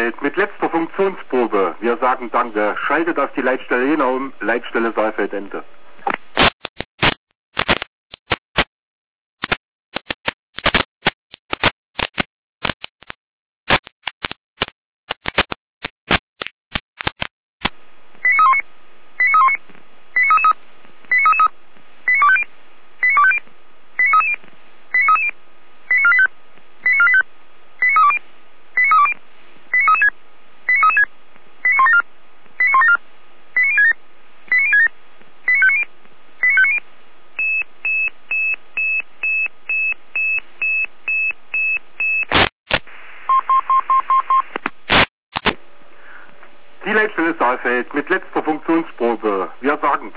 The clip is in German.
Saalfeld mit letzter Funktionsprobe. Wir sagen Danke. Schaltet auf die Leitstelle Jena um. Leitstelle Saalfeld Ende. Die Leitstelle Saalfeld mit letzter Funktionsprobe. Wir sagen